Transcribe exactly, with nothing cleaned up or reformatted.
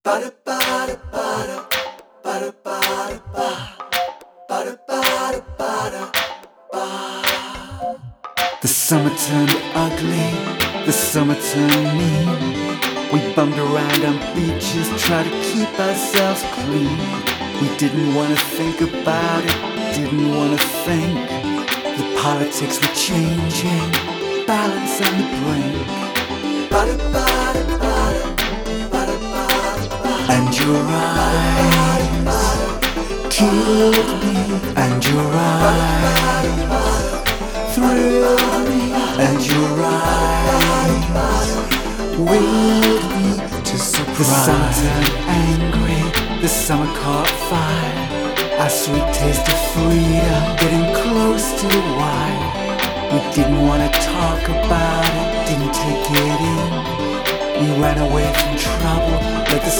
The summer turned ugly, the summer turned mean. We bummed around on beaches, tried to keep ourselves clean. We didn't wanna think about it, didn't wanna think. The politics were changing, balance on the brink. And your eyes killed me, and your eyes thrilled me, and your eyes willed me to surprise. The summer turned angry, the summer caught fire. Our sweet taste of freedom, getting close to the wire. We didn't wanna talk about it, didn't take it in. We ran away from trouble, let the